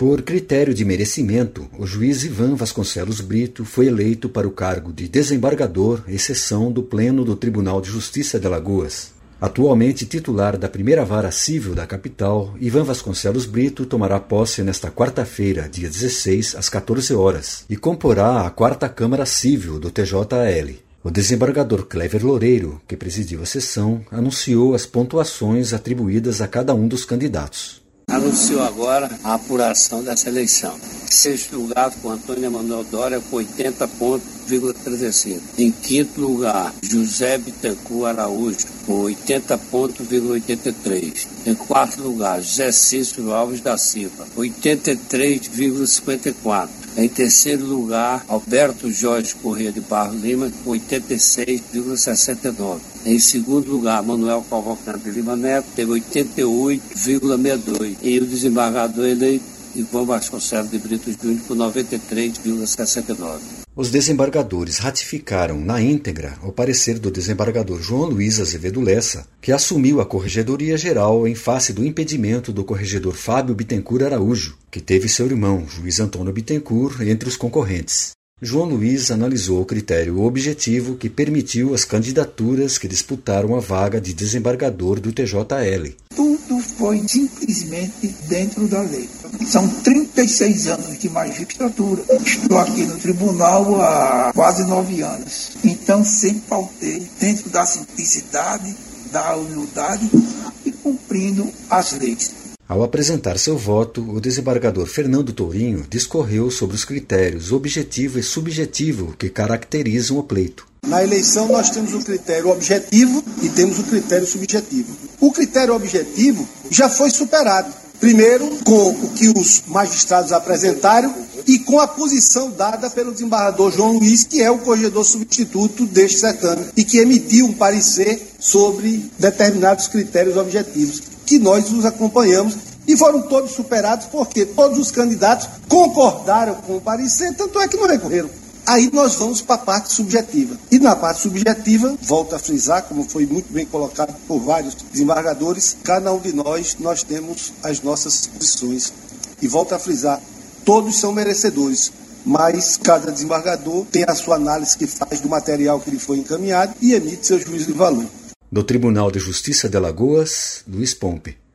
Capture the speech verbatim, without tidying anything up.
Por critério de merecimento, o juiz Ivan Vasconcelos Brito foi eleito para o cargo de desembargador em sessão do Pleno do Tribunal de Justiça de Alagoas. Atualmente titular da primeira vara civil da capital, Ivan Vasconcelos Brito tomará posse nesta quarta-feira, dia dezesseis, às quatorze horas, e comporá a quarta Câmara Civil do T J A L. O desembargador Clever Loureiro, que presidiu a sessão, anunciou as pontuações atribuídas a cada um dos candidatos. Anunciou agora a apuração dessa eleição. Sexto lugar com Antônio Emanuel Dória com oitenta pontos vírgula trinta e cinco. Em quinto lugar, José Bittencourt Araújo com oitenta pontos vírgula oitenta e três. Em quarto lugar, José Cícero Alves da Silva, oitenta e três vírgula cinquenta e quatro. Em terceiro lugar, Alberto Jorge Corrêa de Barros Lima, com oitenta e seis vírgula sessenta e nove. Em segundo lugar, Manuel Cavalcante de Lima Neto, teve oitenta e oito vírgula sessenta e dois. E o desembargador eleito, Ivan Vasconcelos de Brito Júnior, com noventa e três vírgula sessenta e nove. Os desembargadores ratificaram na íntegra o parecer do desembargador João Luiz Azevedo Lessa, que assumiu a Corregedoria Geral em face do impedimento do corregedor Fábio Bittencourt Araújo, que teve seu irmão, juiz Antônio Bittencourt, entre os concorrentes. João Luiz analisou o critério objetivo que permitiu as candidaturas que disputaram a vaga de desembargador do T J A L. Tudo foi simplesmente dentro da lei. São trinta e seis anos de magistratura. Estou aqui no tribunal há quase nove anos. Então sempre pautei dentro da simplicidade, da humildade e cumprindo as leis. Ao apresentar seu voto, o desembargador Fernando Tourinho discorreu sobre os critérios objetivo e subjetivo que caracterizam o pleito. Na eleição nós temos o critério objetivo e temos o critério subjetivo. O critério objetivo já foi superado. Primeiro, com o que os magistrados apresentaram e com a posição dada pelo desembargador João Luiz, que é o corregedor substituto deste certame, e que emitiu um parecer sobre determinados critérios objetivos, que nós os acompanhamos e foram todos superados porque todos os candidatos concordaram com o parecer, tanto é que não recorreram. Aí nós vamos para a parte subjetiva. E na parte subjetiva, volto a frisar, como foi muito bem colocado por vários desembargadores, cada um de nós, nós temos as nossas posições. E volto a frisar, todos são merecedores, mas cada desembargador tem a sua análise que faz do material que lhe foi encaminhado e emite seu juízo de valor. Do Tribunal de Justiça de Alagoas, Luiz Pompe.